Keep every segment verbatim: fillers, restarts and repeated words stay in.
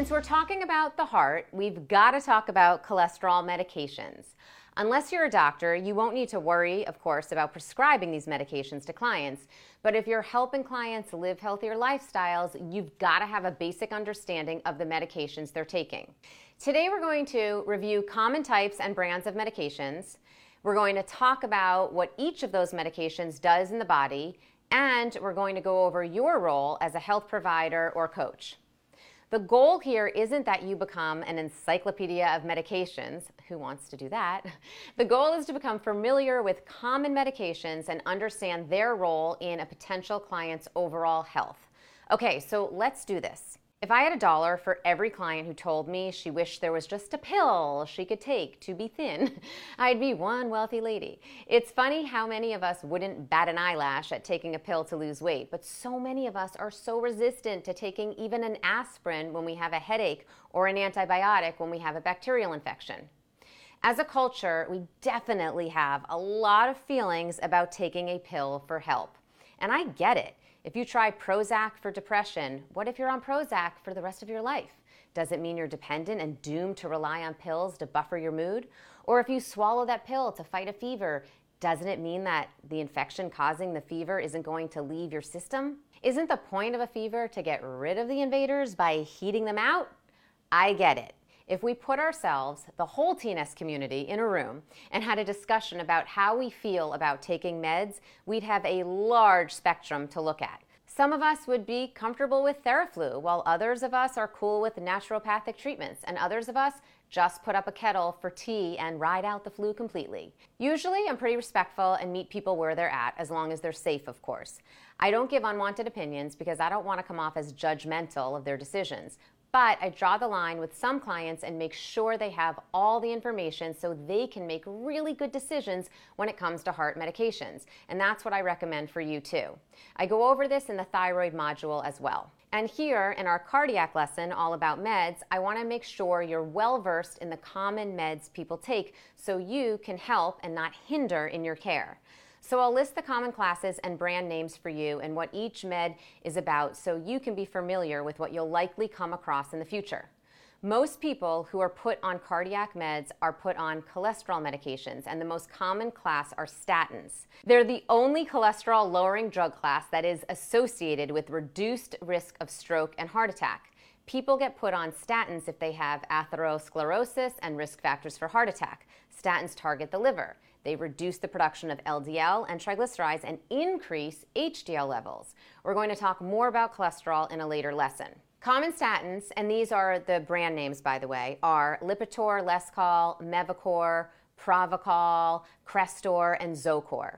Since we're talking about the heart, we've got to talk about cholesterol medications. Unless you're a doctor, you won't need to worry, of course, about prescribing these medications to clients. But if you're helping clients live healthier lifestyles, you've got to have a basic understanding of the medications they're taking. Today, we're going to review common types and brands of medications. We're going to talk about what each of those medications does in the body, and we're going to go over your role as a health provider or coach. The goal here isn't that you become an encyclopedia of medications. Who wants to do that? The goal is to become familiar with common medications and understand their role in a potential client's overall health. Okay, so let's do this. If I had a dollar for every client who told me she wished there was just a pill she could take to be thin, I'd be one wealthy lady. It's funny how many of us wouldn't bat an eyelash at taking a pill to lose weight, but so many of us are so resistant to taking even an aspirin when we have a headache or an antibiotic when we have a bacterial infection. As a culture, we definitely have a lot of feelings about taking a pill for help. And I get it. If you try Prozac for depression, what if you're on Prozac for the rest of your life? Does it mean you're dependent and doomed to rely on pills to buffer your mood? Or if you swallow that pill to fight a fever, doesn't it mean that the infection causing the fever isn't going to leave your system? Isn't the point of a fever to get rid of the invaders by heating them out? I get it. If we put ourselves, the whole T N S community, in a room and had a discussion about how we feel about taking meds, we'd have a large spectrum to look at. Some of us would be comfortable with Theraflu, while others of us are cool with naturopathic treatments, and others of us just put up a kettle for tea and ride out the flu completely. Usually, I'm pretty respectful and meet people where they're at, as long as they're safe, of course. I don't give unwanted opinions because I don't want to come off as judgmental of their decisions. But I draw the line with some clients and make sure they have all the information so they can make really good decisions when it comes to heart medications. And that's what I recommend for you too. I go over this in the thyroid module as well. And here in our cardiac lesson, all about meds, I want to make sure you're well versed in the common meds people take so you can help and not hinder in your care. So I'll list the common classes and brand names for you and what each med is about so you can be familiar with what you'll likely come across in the future. Most people who are put on cardiac meds are put on cholesterol medications, and the most common class are statins. They're the only cholesterol-lowering drug class that is associated with reduced risk of stroke and heart attack. People get put on statins if they have atherosclerosis and risk factors for heart attack. Statins target the liver. They reduce the production of L D L and triglycerides and increase H D L levels. We're going to talk more about cholesterol in a later lesson. Common statins, and these are the brand names, by the way, are Lipitor, Lescal, Mevacor, Pravachol, Crestor, and Zocor.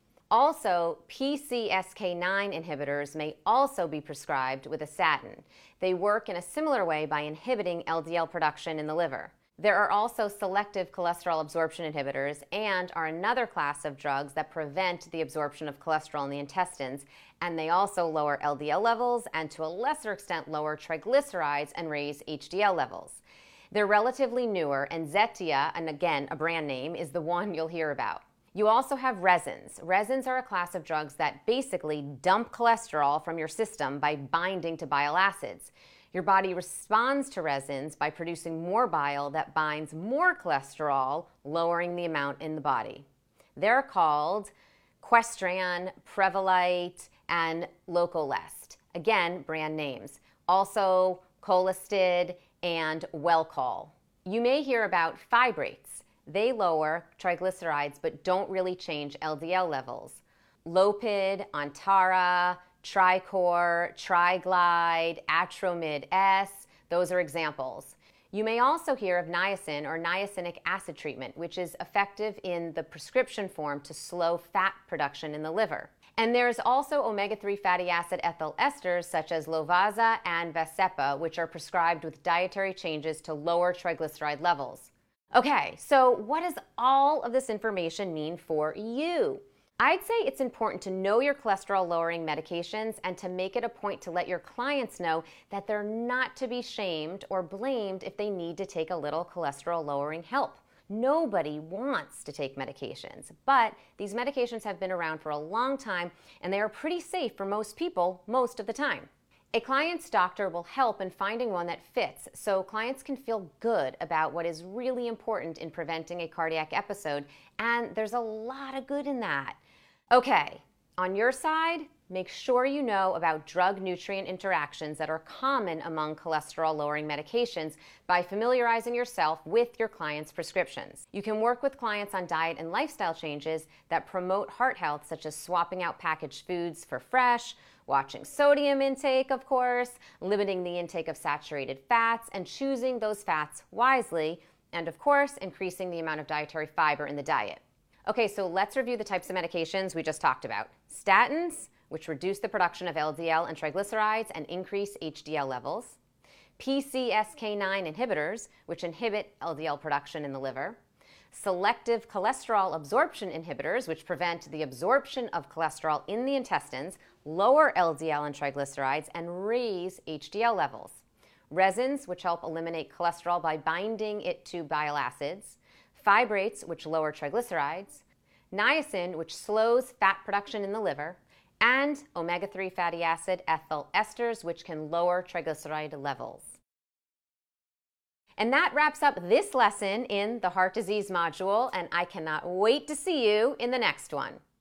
Also, P C S K nine inhibitors may also be prescribed with a statin. They work in a similar way by inhibiting L D L production in the liver. There are also selective cholesterol absorption inhibitors and are another class of drugs that prevent the absorption of cholesterol in the intestines, and they also lower L D L levels and to a lesser extent lower triglycerides and raise H D L levels. They're relatively newer, and Zetia, and again a brand name, is the one you'll hear about. You also have resins. Resins are a class of drugs that basically dump cholesterol from your system by binding to bile acids. Your body responds to resins by producing more bile that binds more cholesterol, lowering the amount in the body. They're called Questran, Prevolite, and Locolest. Again, brand names. Also, Colistid and Welchol. You may hear about fibrates. They lower triglycerides but don't really change L D L levels. Lopid, Antara, Tricor, Triglide, Atromid S, those are examples. You may also hear of niacin or niacinic acid treatment, which is effective in the prescription form to slow fat production in the liver. And there's also omega three fatty acid ethyl esters such as Lovaza and Vascepa, which are prescribed with dietary changes to lower triglyceride levels. Okay, so what does all of this information mean for you? I'd say it's important to know your cholesterol-lowering medications and to make it a point to let your clients know that they're not to be shamed or blamed if they need to take a little cholesterol-lowering help. Nobody wants to take medications, but these medications have been around for a long time and they are pretty safe for most people most of the time. A client's doctor will help in finding one that fits so clients can feel good about what is really important in preventing a cardiac episode, and there's a lot of good in that. Okay, on your side, make sure you know about drug-nutrient interactions that are common among cholesterol-lowering medications by familiarizing yourself with your client's prescriptions. You can work with clients on diet and lifestyle changes that promote heart health, such as swapping out packaged foods for fresh, watching sodium intake, of course, limiting the intake of saturated fats, and choosing those fats wisely, and of course, increasing the amount of dietary fiber in the diet. Okay, so let's review the types of medications we just talked about. Statins, which reduce the production of L D L and triglycerides and increase H D L levels. P C S K nine inhibitors, which inhibit L D L production in the liver. Selective cholesterol absorption inhibitors, which prevent the absorption of cholesterol in the intestines, lower L D L and triglycerides, and raise H D L levels. Resins, which help eliminate cholesterol by binding it to bile acids. Fibrates, which lower triglycerides. Niacin, which slows fat production in the liver. And omega three fatty acid ethyl esters, which can lower triglyceride levels. And that wraps up this lesson in the heart disease module, and I cannot wait to see you in the next one.